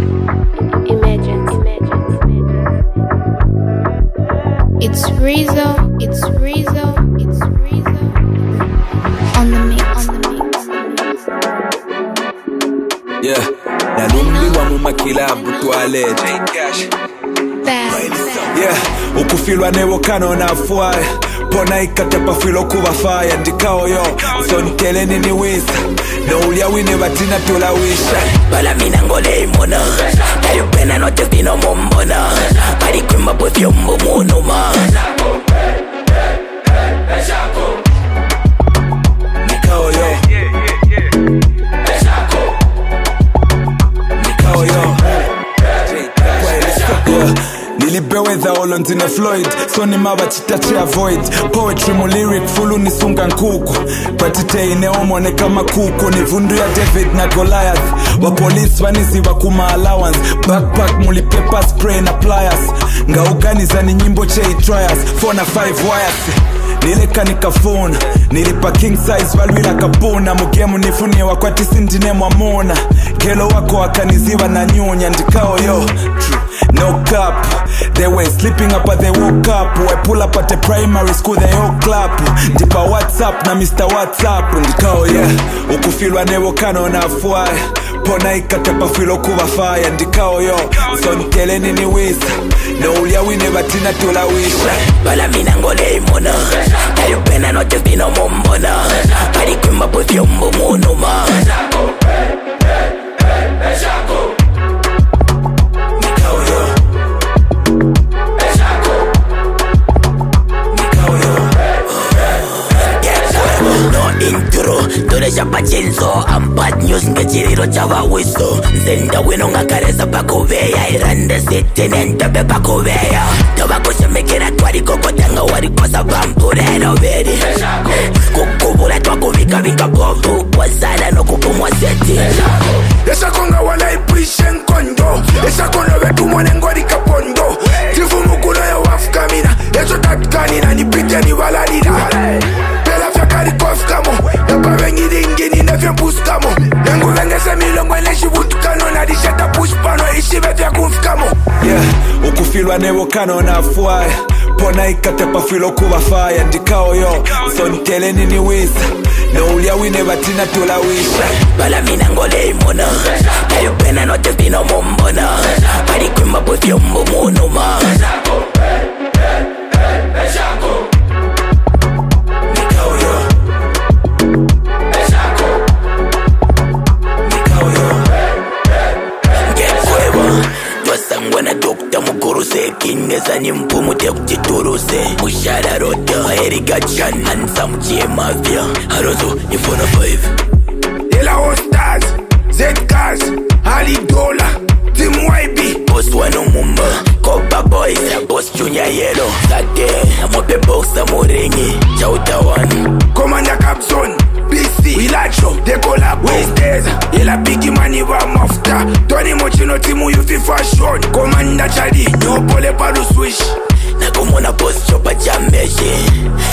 It's Rizzo. On the mix. Yeah, nalumbiwa mumakilabu toilet. Yeah, ukufilwa nevokano na fuaya pona ikatepa filo kuba fire ndikao yo so nkeleni ni wisa no ulia wine batina tulawisha bala mina ngole imona tayo pena no te vino mombona bari kwimba po fyombo monoma nikao yo nikao yo nilibeweza olonzine Floyd so ni maba chitachi avoid poetry mu lyric fulu nisunga nkuku patite ineomone kama kuku ni vundu ya David na Goliath wa police waniziva kuma allowance backpack muli paper spray na pliers ngauganiza ni nyimbo chei trials 4 na 5 wires nileka nikafuna nilipa king size valwila kapuna mugemu nifunie wakwati sindine mwamona kelo wako wakaniziva na nyunya ndikao yo no cap they were sleeping up but they woke up I pull up at the primary school they all clap ndipa WhatsApp na Mr. WhatsApp ndikao yeah ukufilwa nevokano na fuaya pona ikatepa filo kuba fire ndikao yo so nkeleni ni wisa no ulia wine batina tulawisha bala mina ngole imona tayo pena no te vino mombona bari kwimba po fyombo monoma Toda chapa chenzo I'm bad news ngechiriro chava wiso Nzenda wino ngakareza pakuveya Irande city nentobe pakuveya Toba kushemekera twari kokotanga wari kosa vampurero veri Kukubula twakuvika vika bovu Wazala no kupumwa seti Esa konga wala ipuishe nkondo Esa kono vetu mwane ngori kapondo Tifumu kuno ya wafkamina Eso tatkanina nipite ni walalina Pela fyakari kofkamo Yapa vengi dingini nefya puskamo Nengu vengese milongo eleshi vutukano Na disheta pushpano ishive vya kumfkamo Yeah, ukufilwa nevokano na fuaya pona ikatepa filo kuba fire ndikao yo so nkeleni ni wisa no ulia wine batina tulawisha bala mina ngole imona tayo pena no te vino mombona bari kwimba po fyombo monoma Kingeza ni mpumu te kuchituruse Mushara rota Erika Chan Hansa mchie mafia Harozo ni 4-5 Ela All Stars Z-Cars Ali Dola Team YB Boss wano mumba Copa Boys Boss Junior Yellow Sate Amope Boxa Morengi Chauta One Commander Capson BC Wilacho Dekola Westeza Ela Biggie Mani wa Mafta Tony Mochino timu yufi fashion Commander Chadi Nyopole paru swish Nakumona boss chopa chambeshi